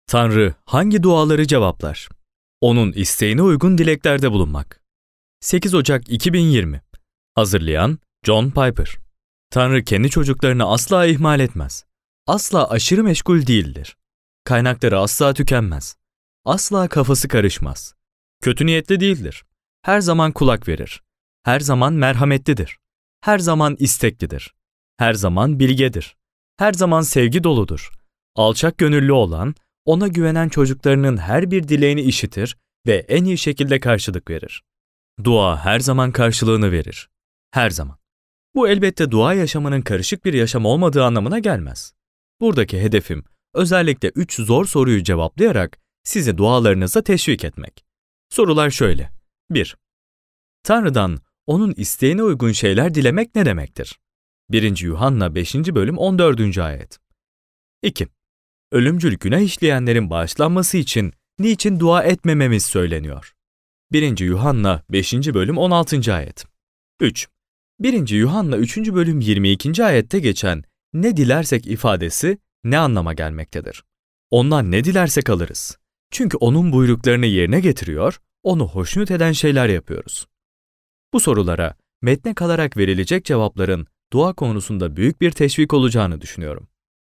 Tanrı hangi duaları cevaplar? Onun isteğine uygun dileklerde bulunmak. 8 Ocak 2020. Hazırlayan John Piper. Tanrı kendi çocuklarını asla ihmal etmez. Asla aşırı meşgul değildir. Kaynakları asla tükenmez. Asla kafası karışmaz. Kötü niyetli değildir. Her zaman kulak verir. Her zaman merhametlidir. Her zaman isteklidir. Her zaman bilgedir. Her zaman sevgi doludur. Alçak gönüllü olan, ona güvenen çocuklarının her bir dileğini işitir ve en iyi şekilde karşılık verir. Dua her zaman karşılığını verir. Her zaman. Bu elbette dua yaşamının karışık bir yaşam olmadığı anlamına gelmez. Buradaki hedefim özellikle 3 zor soruyu cevaplayarak sizi dualarınıza teşvik etmek. Sorular şöyle. 1. Tanrı'dan onun isteğine uygun şeyler dilemek ne demektir? 1. Yuhanna 5. bölüm 14. ayet. 2. Ölümcül günah işleyenlerin bağışlanması için niçin dua etmememiz söyleniyor? 1. Yuhanna 5. bölüm 16. ayet. 3. 1. Yuhanna 3. bölüm 22. ayette geçen ne dilersek ifadesi ne anlama gelmektedir? Ondan ne dilersek alırız. Çünkü onun buyruklarını yerine getiriyor, onu hoşnut eden şeyler yapıyoruz. Bu sorulara metne kalarak verilecek cevapların dua konusunda büyük bir teşvik olacağını düşünüyorum.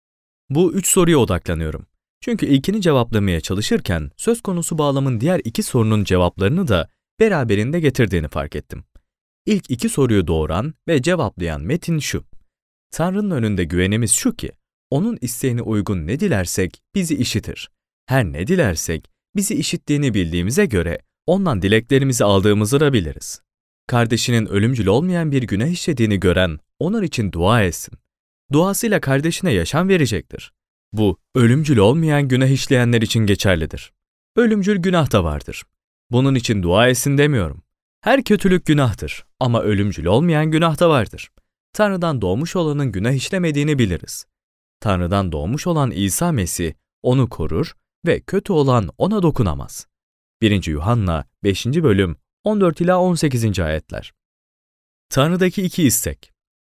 Bu 3 soruya odaklanıyorum. Çünkü ilkini cevaplamaya çalışırken söz konusu bağlamın diğer 2 sorunun cevaplarını da beraberinde getirdiğini fark ettim. İlk 2 soruyu doğuran ve cevaplayan metin şu. Tanrı'nın önünde güvenimiz şu ki, onun isteğine uygun ne dilersek bizi işitir. Her ne dilersek bizi işittiğini bildiğimize göre ondan dileklerimizi aldığımızı da biliriz. Kardeşinin ölümcül olmayan bir günah işlediğini gören onun için dua etsin. Duasıyla kardeşine yaşam verecektir. Bu, ölümcül olmayan günah işleyenler için geçerlidir. Ölümcül günah da vardır. Bunun için dua etsin demiyorum. Her kötülük günahtır ama ölümcül olmayan günah da vardır. Tanrı'dan doğmuş olanın günah işlemediğini biliriz. Tanrı'dan doğmuş olan İsa Mesih onu korur ve kötü olan ona dokunamaz. 1. Yuhanna 5. bölüm 14 ila 18. ayetler. Tanrı'daki 2 istek.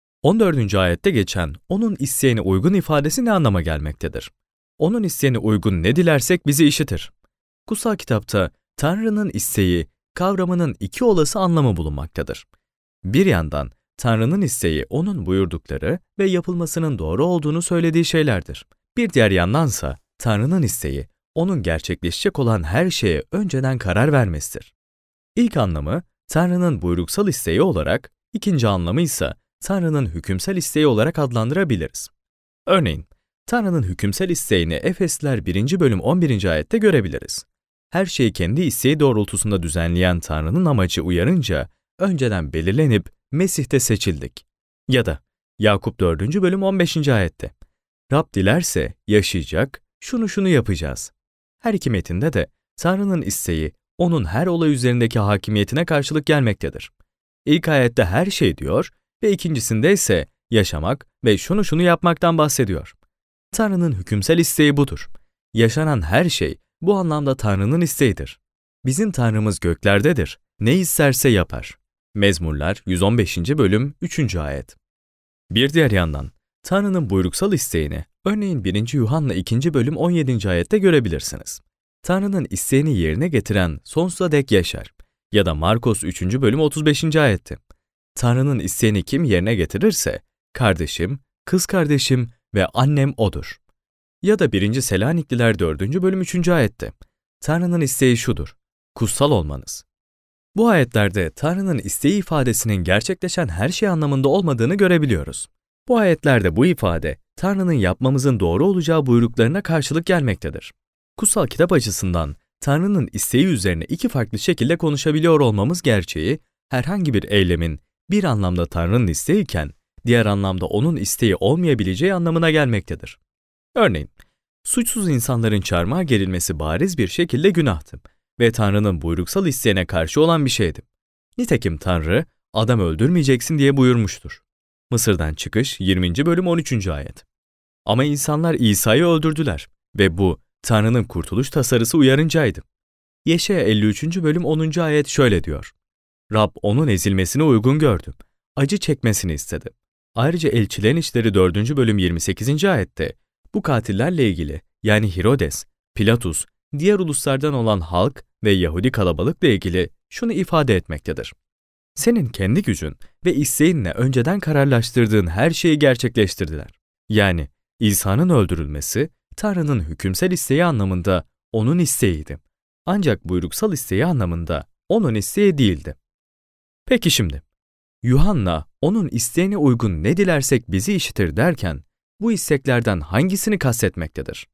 14. ayette geçen onun isteğine uygun ifadesi ne anlama gelmektedir? Onun isteğine uygun ne dilersek bizi işitir. Kutsal kitapta Tanrı'nın isteği kavramının 2 olası anlamı bulunmaktadır. Bir yandan Tanrı'nın isteği onun buyurdukları ve yapılmasının doğru olduğunu söylediği şeylerdir. Bir diğer yandansa Tanrı'nın isteği onun gerçekleşecek olan her şeye önceden karar vermesidir. İlk anlamı Tanrı'nın buyruksal isteği olarak, ikinci anlamı ise Tanrı'nın hükümsel isteği olarak adlandırabiliriz. Örneğin, Tanrı'nın hükümsel isteğini Efesliler 1. bölüm 11. ayette görebiliriz. Her şeyi kendi isteği doğrultusunda düzenleyen Tanrı'nın amacı uyarınca önceden belirlenip Mesih'te seçildik. Ya da Yakup 4. bölüm 15. ayette Rab dilerse yaşayacak, şunu yapacağız. Her iki metinde de Tanrı'nın isteği onun her olay üzerindeki hakimiyetine karşılık gelmektedir. İlk ayette her şey diyor ve ikincisinde ise yaşamak ve şunu yapmaktan bahsediyor. Tanrı'nın hükümsel isteği budur. Yaşanan her şey bu anlamda Tanrı'nın isteğidir. Bizim Tanrımız göklerdedir. Ne isterse yapar. Mezmurlar 115. bölüm 3. ayet. Bir diğer yandan Tanrı'nın buyruksal isteğini örneğin 1. Yuhanna 2. bölüm 17. ayette görebilirsiniz. Tanrı'nın isteğini yerine getiren sonsuza dek yaşar. Ya da Markos 3. bölüm 35. ayette. Tanrı'nın isteğini kim yerine getirirse, kardeşim, kız kardeşim ve annem odur. Ya da 1. Selanikliler 4. bölüm 3. ayette. Tanrı'nın isteği şudur, kutsal olmanız. Bu ayetlerde Tanrı'nın isteği ifadesinin gerçekleşen her şey anlamında olmadığını görebiliyoruz. Bu ayetlerde bu ifade, Tanrı'nın yapmamızın doğru olacağı buyruklarına karşılık gelmektedir. Kutsal kitap açısından Tanrı'nın isteği üzerine 2 farklı şekilde konuşabiliyor olmamız gerçeği, herhangi bir eylemin bir anlamda Tanrı'nın isteğiyken, diğer anlamda onun isteği olmayabileceği anlamına gelmektedir. Örneğin, suçsuz insanların çarmıha gerilmesi bariz bir şekilde günahtı ve Tanrı'nın buyruksal isteğine karşı olan bir şeydi. Nitekim Tanrı, adam öldürmeyeceksin diye buyurmuştur. Mısır'dan Çıkış 20. bölüm 13. ayet. Ama insanlar İsa'yı öldürdüler ve bu, Tanrı'nın kurtuluş tasarısı uyarıncaydı. Yeşaya 53. bölüm 10. ayet şöyle diyor. Rab onun ezilmesine uygun gördü. Acı çekmesini istedi. Ayrıca Elçilerin İşleri 4. bölüm 28. ayette bu katillerle ilgili yani Herodes, Pilatus, diğer uluslardan olan halk ve Yahudi kalabalıkla ilgili şunu ifade etmektedir. Senin kendi gücün ve isteğinle önceden kararlaştırdığın her şeyi gerçekleştirdiler. Yani İsa'nın öldürülmesi, Tanrı'nın hükümsel isteği anlamında onun isteğiydi. Ancak buyruksal isteği anlamında onun isteği değildi. Peki şimdi, Yuhanna onun isteğine uygun ne dilersek bizi işitir derken, bu isteklerden hangisini kastetmektedir?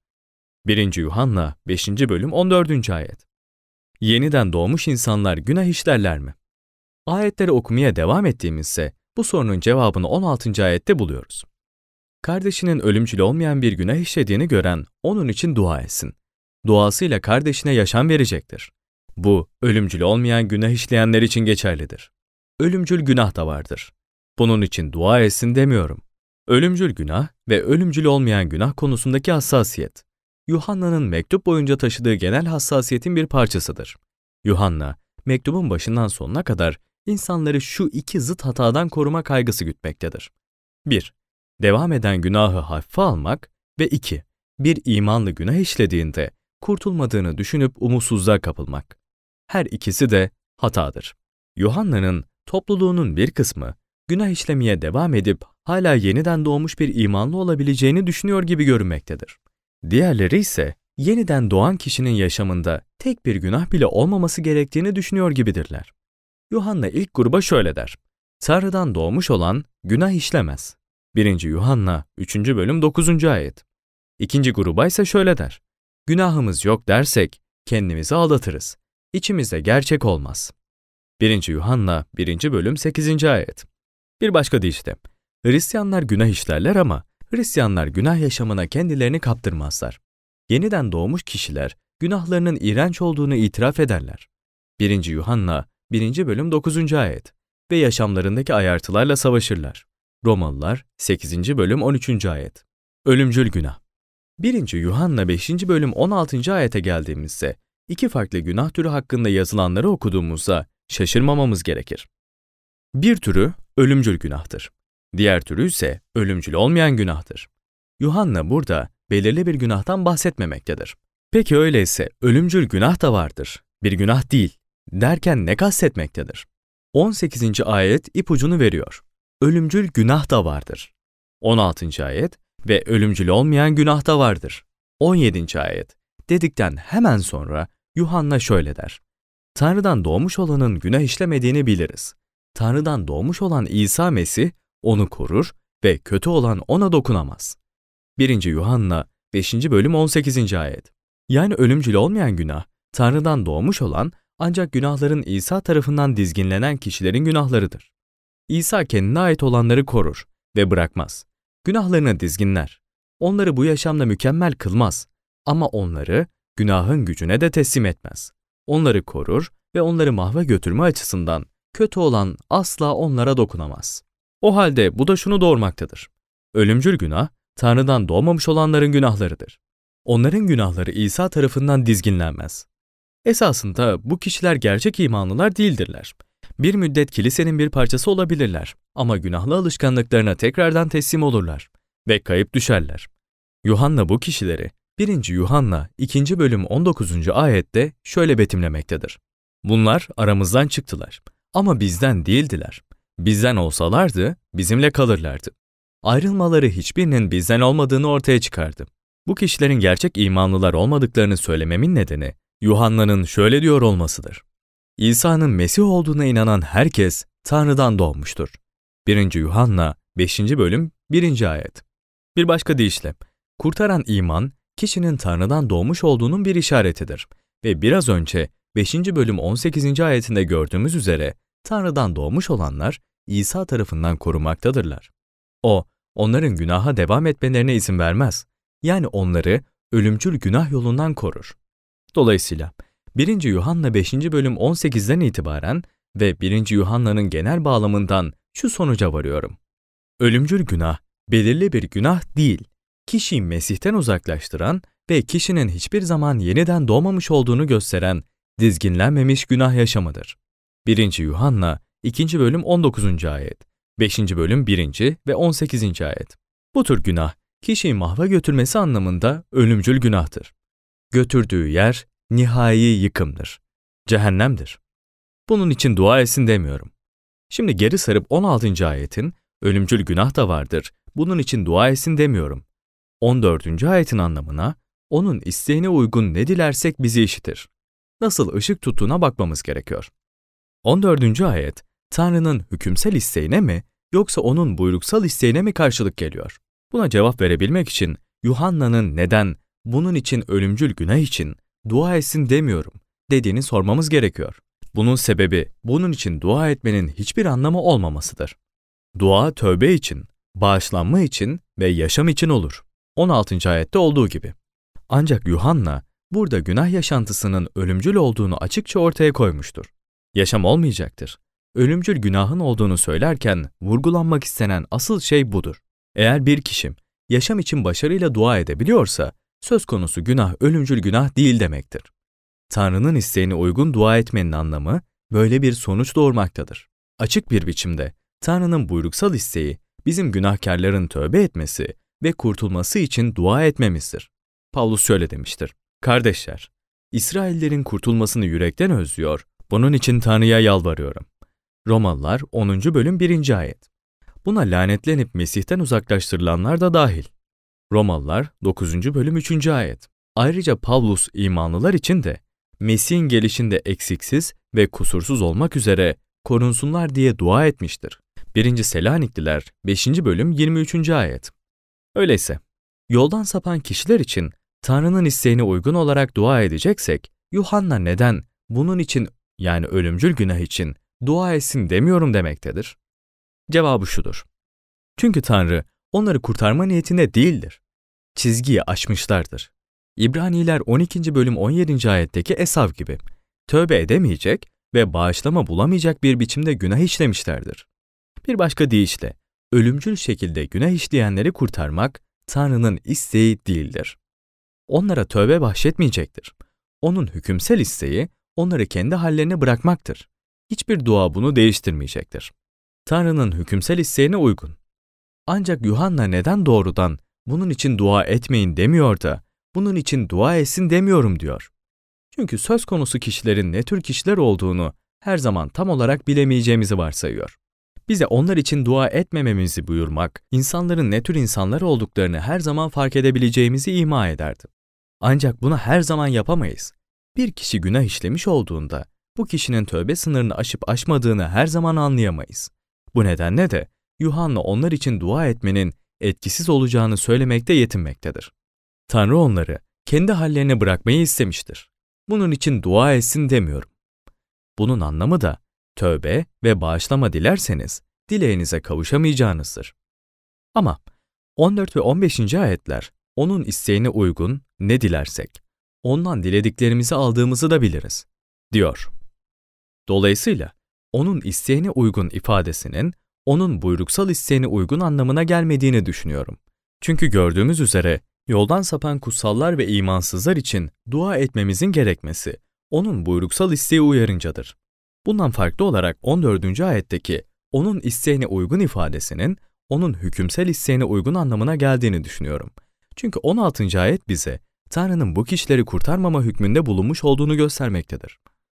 1. Yuhanna 5. bölüm 14. ayet. Yeniden doğmuş insanlar günah işlerler mi? Ayetleri okumaya devam ettiğimizde bu sorunun cevabını 16. ayette buluyoruz. Kardeşinin ölümcül olmayan bir günah işlediğini gören onun için dua etsin. Duasıyla kardeşine yaşam verecektir. Bu, ölümcül olmayan günah işleyenler için geçerlidir. Ölümcül günah da vardır. Bunun için dua etsin demiyorum. Ölümcül günah ve ölümcül olmayan günah konusundaki hassasiyet, Yuhanna'nın mektup boyunca taşıdığı genel hassasiyetin bir parçasıdır. Yuhanna, mektubun başından sonuna kadar insanları şu iki zıt hatadan koruma kaygısı gütmektedir. 1. Devam eden günahı hafife almak ve 2. Bir imanlı günah işlediğinde kurtulmadığını düşünüp umutsuzluğa kapılmak. Her ikisi de hatadır. Yuhanna'nın topluluğunun bir kısmı günah işlemeye devam edip hala yeniden doğmuş bir imanlı olabileceğini düşünüyor gibi görünmektedir. Diğerleri ise yeniden doğan kişinin yaşamında tek bir günah bile olmaması gerektiğini düşünüyor gibidirler. Yuhanna ilk gruba şöyle der: Tanrı'dan doğmuş olan günah işlemez. 1. Yuhanna 3. bölüm 9. ayet. İkinci gruba ise şöyle der: Günahımız yok dersek kendimizi aldatırız. İçimizde gerçek olmaz. 1. Yuhanna 1. bölüm 8. ayet. Bir başka deyişle, Hristiyanlar günah işlerler ama Hristiyanlar günah yaşamına kendilerini kaptırmazlar. Yeniden doğmuş kişiler günahlarının iğrenç olduğunu itiraf ederler. 1. Yuhanna 1. bölüm 9. ayet ve yaşamlarındaki ayartılarla savaşırlar. Romalılar 8. bölüm 13. ayet. Ölümcül günah. 1. Yuhanna 5. bölüm 16. ayete geldiğimizde iki farklı günah türü hakkında yazılanları okuduğumuzda şaşırmamamız gerekir. Bir türü ölümcül günahtır. Diğer türü ise ölümcül olmayan günahtır. Yuhanna burada belirli bir günahtan bahsetmemektedir. Peki öyleyse ölümcül günah da vardır, bir günah değil derken ne kastetmektedir? 18. ayet ipucunu veriyor. Ölümcül günah da vardır. 16. ayet ve ölümcül olmayan günah da vardır. 17. ayet dedikten hemen sonra Yuhanna şöyle der: Tanrı'dan doğmuş olanın günah işlemediğini biliriz. Tanrı'dan doğmuş olan İsa Mesih onu korur ve kötü olan ona dokunamaz. 1. Yuhanna 5. bölüm 18. ayet. Yani ölümcül olmayan günah, Tanrı'dan doğmuş olan ancak günahların İsa tarafından dizginlenen kişilerin günahlarıdır. İsa kendine ait olanları korur ve bırakmaz. Günahlarını dizginler. Onları bu yaşamda mükemmel kılmaz ama onları günahın gücüne de teslim etmez. Onları korur ve onları mahva götürme açısından kötü olan asla onlara dokunamaz. O halde bu da şunu doğurmaktadır: ölümcül günah, Tanrı'dan doğmamış olanların günahlarıdır. Onların günahları İsa tarafından dizginlenmez. Esasında bu kişiler gerçek imanlılar değildirler. Bir müddet kilisenin bir parçası olabilirler ama günahlı alışkanlıklarına tekrardan teslim olurlar ve kayıp düşerler. Yuhanna bu kişileri 1. Yuhanna 2. bölüm 19. ayette şöyle betimlemektedir: Bunlar aramızdan çıktılar ama bizden değildiler. Bizden olsalardı bizimle kalırlardı. Ayrılmaları hiçbirinin bizden olmadığını ortaya çıkardı. Bu kişilerin gerçek imanlılar olmadıklarını söylememin nedeni Yuhanna'nın şöyle diyor olmasıdır: İsa'nın Mesih olduğuna inanan herkes Tanrı'dan doğmuştur. 1. Yuhanna 5. bölüm 1. ayet. Bir başka deyişle, kurtaran iman, kişinin Tanrı'dan doğmuş olduğunun bir işaretidir ve biraz önce 5. bölüm 18. ayetinde gördüğümüz üzere Tanrı'dan doğmuş olanlar İsa tarafından korunmaktadırlar. O, onların günaha devam etmelerine izin vermez. Yani onları ölümcül günah yolundan korur. Dolayısıyla 1. Yuhanna 5. bölüm 18'den itibaren ve 1. Yuhanna'nın genel bağlamından şu sonuca varıyorum: ölümcül günah, belirli bir günah değil, kişiyi Mesih'ten uzaklaştıran ve kişinin hiçbir zaman yeniden doğmamış olduğunu gösteren dizginlenmemiş günah yaşamıdır. 1. Yuhanna 2. bölüm 19. ayet, 5. bölüm 1. ve 18. ayet. Bu tür günah, kişiyi mahva götürmesi anlamında ölümcül günahtır. götürdüğü yer nihai yıkımdır. Cehennemdir. Bunun için dua etsin demiyorum. Şimdi geri sarıp 16. ayetin ölümcül günah da vardır, bunun için dua etsin demiyorum. 14. ayetin anlamına, onun isteğine uygun ne dilersek bizi işitir. Nasıl ışık tuttuğuna bakmamız gerekiyor. 14. ayet, Tanrı'nın hükümsel isteğine mi, yoksa onun buyruksal isteğine mi karşılık geliyor? Buna cevap verebilmek için Yuhanna'nın neden, bunun için ölümcül günah için dua etsin demiyorum dediğini sormamız gerekiyor. Bunun sebebi, bunun için dua etmenin hiçbir anlamı olmamasıdır. Dua tövbe için, bağışlanma için ve yaşam için olur. 16. ayette olduğu gibi. Ancak Yuhanna burada günah yaşantısının ölümcül olduğunu açıkça ortaya koymuştur. Yaşam olmayacaktır. Ölümcül günahın olduğunu söylerken vurgulanmak istenen asıl şey budur. Eğer bir kişi yaşam için başarıyla dua edebiliyorsa, söz konusu günah ölümcül günah değil demektir. Tanrı'nın isteğine uygun dua etmenin anlamı böyle bir sonuç doğurmaktadır. Açık bir biçimde Tanrı'nın buyruksal isteği bizim günahkarların tövbe etmesi ve kurtulması için dua etmemizdir. Pavlus şöyle demiştir: Kardeşler, İsraillerin kurtulmasını yürekten özlüyor, bunun için Tanrı'ya yalvarıyorum. Romalılar 10. bölüm 1. ayet. Buna lanetlenip Mesih'ten uzaklaştırılanlar da dahil. Romalılar 9. bölüm 3. ayet. Ayrıca Pavlus imanlılar için de Mesih'in gelişinde eksiksiz ve kusursuz olmak üzere korunsunlar diye dua etmiştir. 1. Selanikliler 5. bölüm 23. ayet. Öyleyse, yoldan sapan kişiler için Tanrı'nın isteğine uygun olarak dua edeceksek, Yuhanna neden bunun için, yani ölümcül günah için dua etsin demiyorum demektedir? Cevabı şudur: çünkü Tanrı onları kurtarma niyetinde değildir. Çizgiyi aşmışlardır. İbraniler 12. bölüm 17. ayetteki Esav gibi tövbe edemeyecek ve bağışlama bulamayacak bir biçimde günah işlemişlerdir. Bir başka deyişle, ölümcül şekilde günah işleyenleri kurtarmak Tanrı'nın isteği değildir. Onlara tövbe bahşetmeyecektir. Onun hükümsel isteği onları kendi hallerine bırakmaktır. Hiçbir dua bunu değiştirmeyecektir. Tanrı'nın hükümsel isteğine uygun. Ancak Yuhanna neden doğrudan bunun için dua etmeyin demiyor da bunun için dua etsin demiyorum diyor? Çünkü söz konusu kişilerin ne tür kişiler olduğunu her zaman tam olarak bilemeyeceğimizi varsayıyor. Bize onlar için dua etmememizi buyurmak, insanların ne tür insanlar olduklarını her zaman fark edebileceğimizi ima ederdi. Ancak bunu her zaman yapamayız. Bir kişi günah işlemiş olduğunda, bu kişinin tövbe sınırını aşıp aşmadığını her zaman anlayamayız. Bu nedenle de Yuhanna onlar için dua etmenin etkisiz olacağını söylemekte yetinmektedir. Tanrı onları kendi hallerine bırakmayı istemiştir. Bunun için dua etsin demiyorum. Bunun anlamı da tövbe ve bağışlama dilerseniz dileğinize kavuşamayacağınızdır. Ama 14 ve 15. ayetler onun isteğine uygun ne dilersek, ondan dilediklerimizi aldığımızı da biliriz, diyor. Dolayısıyla onun isteğine uygun ifadesinin onun buyruksal isteğine uygun anlamına gelmediğini düşünüyorum. Çünkü gördüğümüz üzere yoldan sapan kutsallar ve imansızlar için dua etmemizin gerekmesi onun buyruksal isteği uyarıncadır. Bundan farklı olarak 14. ayetteki onun isteğine uygun ifadesinin onun hükümsel isteğine uygun anlamına geldiğini düşünüyorum. Çünkü 16. ayet bize Tanrı'nın bu kişileri kurtarmama hükmünde bulunmuş olduğunu göstermektedir.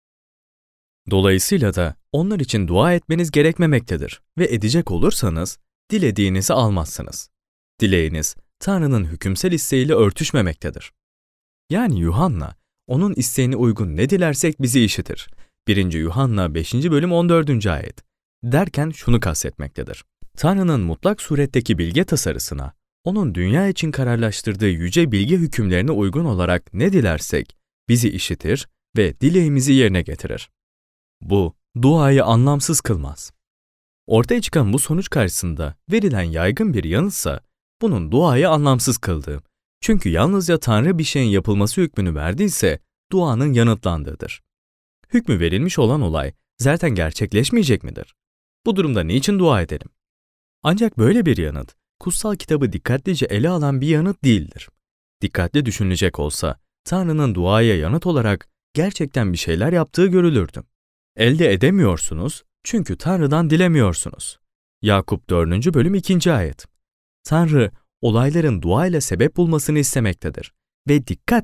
Dolayısıyla da onlar için dua etmeniz gerekmemektedir ve edecek olursanız dilediğinizi almazsınız. Dileğiniz Tanrı'nın hükümsel isteğiyle örtüşmemektedir. Yani Yuhanna, onun isteğine uygun ne dilersek bizi işitir. 1. Yuhanna 5. bölüm 14. ayet derken şunu kastetmektedir. Tanrı'nın mutlak suretteki bilge tasarısına, onun dünya için kararlaştırdığı yüce bilge hükümlerine uygun olarak ne dilersek bizi işitir ve dileğimizi yerine getirir. Bu, duayı anlamsız kılmaz. Ortaya çıkan bu sonuç karşısında verilen yaygın bir yanıtsa, bunun duayı anlamsız kıldığı. Çünkü yalnızca Tanrı bir şeyin yapılması hükmünü verdiyse, duanın yanıtlandığıdır. Hükmü verilmiş olan olay zaten gerçekleşmeyecek midir? Bu durumda niçin dua edelim? Ancak böyle bir yanıt, kutsal kitabı dikkatlice ele alan bir yanıt değildir. Dikkatli düşünülecek olsa, Tanrı'nın duaya yanıt olarak gerçekten bir şeyler yaptığı görülürdü. Elde edemiyorsunuz çünkü Tanrı'dan dilemiyorsunuz. Yakup 4. bölüm 2. ayet. Tanrı, olayların duayla sebep bulmasını istemektedir ve dikkatle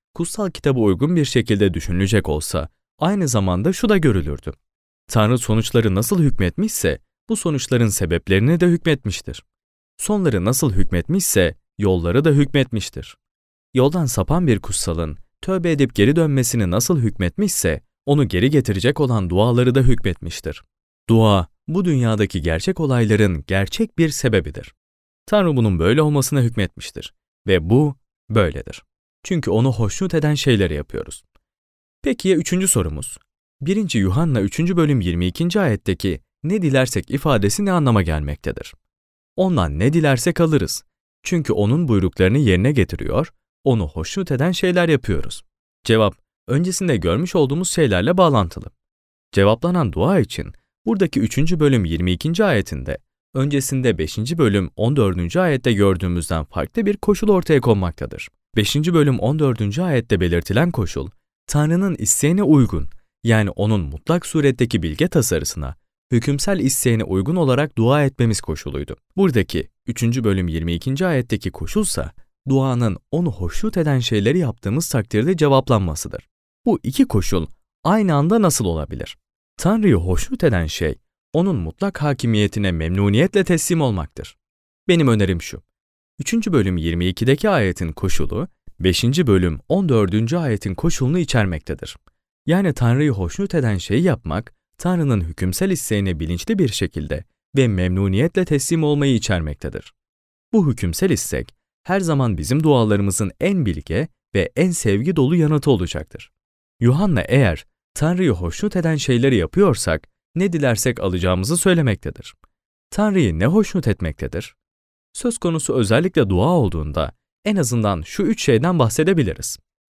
kutsal kitaba uygun bir şekilde düşünülecek olsa, aynı zamanda şu da görülürdü. Tanrı sonuçları nasıl hükmetmişse, bu sonuçların sebeplerini de hükmetmiştir. Sonları nasıl hükmetmişse, yolları da hükmetmiştir. Yoldan sapan bir kutsalın, tövbe edip geri dönmesini nasıl hükmetmişse, onu geri getirecek olan duaları da hükmetmiştir. Dua, bu dünyadaki gerçek olayların gerçek bir sebebidir. Tanrı bunun böyle olmasına hükmetmiştir. Ve bu, böyledir. Çünkü onu hoşnut eden şeyleri yapıyoruz. Peki ya 3. sorumuz? 1. Yuhanna 3. bölüm 22. ayetteki ne dilersek ifadesi ne anlama gelmektedir? Ondan ne dilersek alırız. Çünkü onun buyruklarını yerine getiriyor, onu hoşnut eden şeyler yapıyoruz. Cevap, öncesinde görmüş olduğumuz şeylerle bağlantılı. Cevaplanan dua için buradaki 3. bölüm 22. ayetinde, öncesinde 5. bölüm 14. ayette gördüğümüzden farklı bir koşul ortaya konmaktadır. 5. bölüm 14. ayette belirtilen koşul, Tanrı'nın isteğine uygun, yani onun mutlak suretteki bilge tasarısına, hükümsel isteğine uygun olarak dua etmemiz koşuluydu. Buradaki 3. bölüm 22. ayetteki koşulsa, duanın onu hoşnut eden şeyleri yaptığımız takdirde cevaplanmasıdır. Bu iki koşul aynı anda nasıl olabilir? Tanrı'yı hoşnut eden şey, onun mutlak hakimiyetine memnuniyetle teslim olmaktır. Benim önerim şu: 3. bölüm 22'deki ayetin koşulu, 5. bölüm 14. ayetin koşulunu içermektedir. Yani Tanrı'yı hoşnut eden şeyi yapmak, Tanrı'nın hükümsel isteğine bilinçli bir şekilde ve memnuniyetle teslim olmayı içermektedir. Bu hükümsel istek, her zaman bizim dualarımızın en bilge ve en sevgi dolu yanıtı olacaktır. Yuhanna eğer Tanrı'yı hoşnut eden şeyleri yapıyorsak, ne dilersek alacağımızı söylemektedir. Tanrı'yı ne hoşnut etmektedir? Söz konusu özellikle dua olduğunda en azından şu 3 şeyden bahsedebiliriz.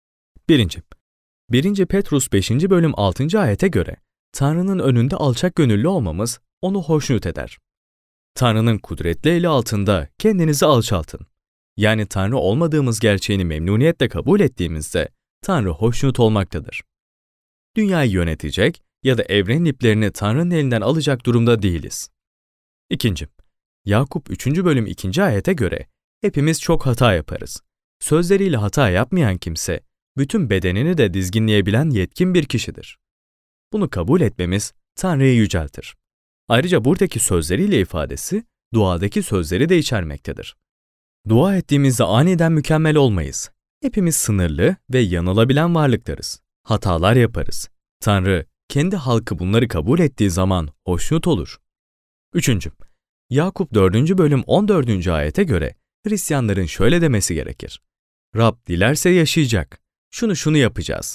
1. Petrus 5. bölüm 6. ayete göre, Tanrı'nın önünde alçak gönüllü olmamız onu hoşnut eder. Tanrı'nın kudretli eli altında kendinizi alçaltın. Yani Tanrı olmadığımız gerçeğini memnuniyetle kabul ettiğimizde Tanrı hoşnut olmaktadır. Dünyayı yönetecek ya da evrenin iplerini Tanrı'nın elinden alacak durumda değiliz. 2. Yakup 3. bölüm 2. ayete göre, hepimiz çok hata yaparız. Sözleriyle hata yapmayan kimse, bütün bedenini de dizginleyebilen yetkin bir kişidir. Bunu kabul etmemiz Tanrı'yı yüceltir. Ayrıca buradaki sözleriyle ifadesi, duadaki sözleri de içermektedir. Dua ettiğimizde aniden mükemmel olmayız. Hepimiz sınırlı ve yanılabilen varlıklarız. Hatalar yaparız. Tanrı, kendi halkı bunları kabul ettiği zaman hoşnut olur. 3. Yakup 4. bölüm 14. ayete göre, Hristiyanların şöyle demesi gerekir: Rab dilerse yaşayacak. Şunu yapacağız.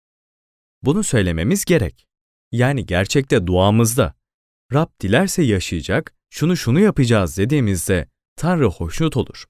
Bunu söylememiz gerek. Yani gerçekte duamızda, Rab dilerse yaşayacak, şunu yapacağız dediğimizde Tanrı hoşnut olur.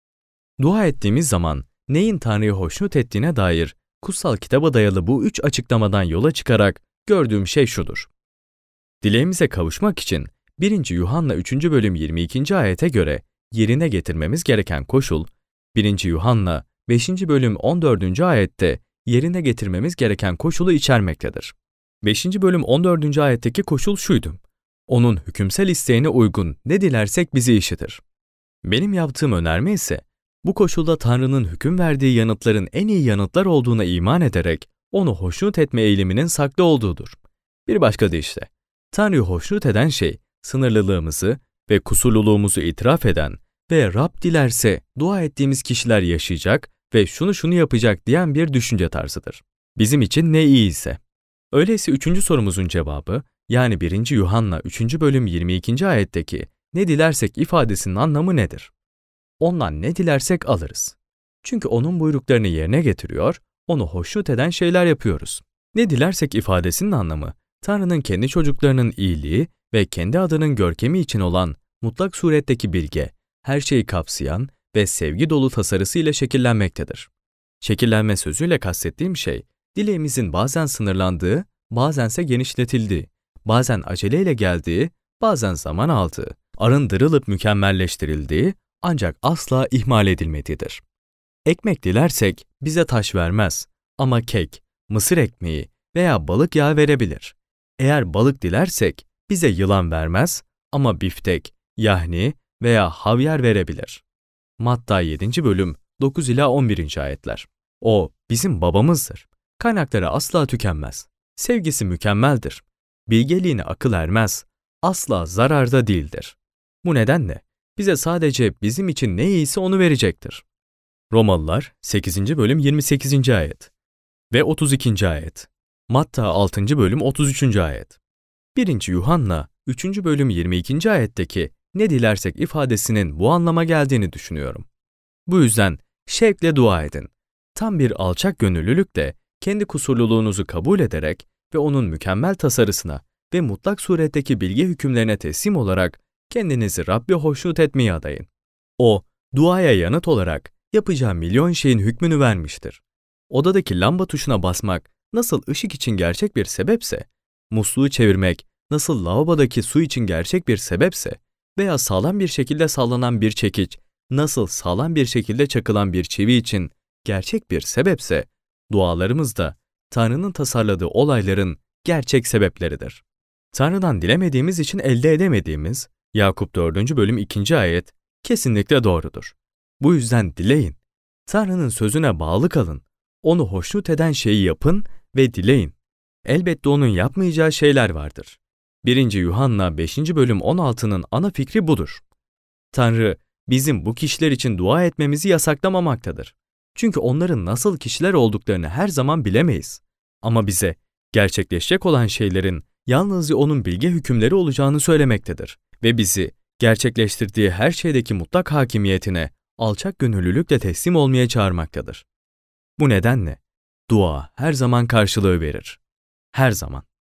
Dua ettiğimiz zaman neyin Tanrı'yı hoşnut ettiğine dair kutsal kitaba dayalı bu 3 açıklamadan yola çıkarak gördüğüm şey şudur. Dileğimize kavuşmak için 1. Yuhanna 3. bölüm 22. ayete göre yerine getirmemiz gereken koşul, 1. Yuhanna 5. bölüm 14. ayette yerine getirmemiz gereken koşulu içermektedir. 5. bölüm 14. ayetteki koşul şuydu: Onun hükümsel isteğine uygun ne dilersek bizi işitir. Benim yaptığım önerme ise, bu koşulda Tanrı'nın hüküm verdiği yanıtların en iyi yanıtlar olduğuna iman ederek onu hoşnut etme eğiliminin saklı olduğudur. Bir başka deyişle, Tanrı'yı hoşnut eden şey, sınırlılığımızı ve kusurluluğumuzu itiraf eden ve Rab dilerse dua ettiğimiz kişiler yaşayacak ve şunu yapacak diyen bir düşünce tarzıdır. Bizim için ne iyi ise. Öyleyse 3. sorumuzun cevabı, yani 1. Yuhanna 3. bölüm 22. ayetteki ne dilersek ifadesinin anlamı nedir? Ondan ne dilersek alırız. Çünkü onun buyruklarını yerine getiriyor, onu hoşnut eden şeyler yapıyoruz. Ne dilersek ifadesinin anlamı, Tanrı'nın kendi çocuklarının iyiliği ve kendi adının görkemi için olan mutlak suretteki bilge, her şeyi kapsayan ve sevgi dolu tasarısı ile şekillenmektedir. Şekillenme sözüyle kastettiğim şey, dileğimizin bazen sınırlandığı, bazense genişletildiği, bazen aceleyle geldiği, bazen zaman aldığı, arındırılıp mükemmelleştirildiği, ancak asla ihmal edilmediğidir. Ekmek dilersek bize taş vermez ama kek, mısır ekmeği veya balık yağı verebilir. Eğer balık dilersek bize yılan vermez ama biftek, yahni veya havyar verebilir. Matta 7. bölüm 9 ila 11. ayetler. O bizim babamızdır. Kaynakları asla tükenmez. Sevgisi mükemmeldir. Bilgeliğine akıl ermez. Asla zararda değildir. Bu nedenle bize sadece bizim için ne iyiyse onu verecektir. Romalılar 8. bölüm 28. ayet ve 32. ayet. Matta 6. bölüm 33. ayet. 1. Yuhanna 3. bölüm 22. ayetteki ne dilersek ifadesinin bu anlama geldiğini düşünüyorum. Bu yüzden şevkle dua edin. Tam bir alçak gönüllülükle kendi kusurluluğunuzu kabul ederek ve onun mükemmel tasarısına ve mutlak suretteki bilge hükümlerine teslim olarak kendinizi Rabbe hoşnut etmeye adayın. O, duaya yanıt olarak yapacağı milyon şeyin hükmünü vermiştir. Odadaki lamba tuşuna basmak nasıl ışık için gerçek bir sebepse, musluğu çevirmek nasıl lavabodaki su için gerçek bir sebepse veya sağlam bir şekilde sallanan bir çekiç nasıl sağlam bir şekilde çakılan bir çivi için gerçek bir sebepse, dualarımız da Tanrı'nın tasarladığı olayların gerçek sebepleridir. Tanrı'dan dilemediğimiz için elde edemediğimiz Yakup 4. bölüm 2. ayet kesinlikle doğrudur. Bu yüzden dileyin. Tanrı'nın sözüne bağlı kalın. Onu hoşnut eden şeyi yapın ve dileyin. Elbette onun yapmayacağı şeyler vardır. 1. Yuhanna 5. bölüm 16'nın ana fikri budur. Tanrı, bizim bu kişiler için dua etmemizi yasaklamamaktadır. Çünkü onların nasıl kişiler olduklarını her zaman bilemeyiz. Ama bize gerçekleşecek olan şeylerin yalnızca onun bilge hükümleri olacağını söylemektedir ve bizi gerçekleştirdiği her şeydeki mutlak hakimiyetine alçak gönüllülükle teslim olmaya çağırmaktadır. Bu nedenle dua her zaman karşılığı verir. Her zaman.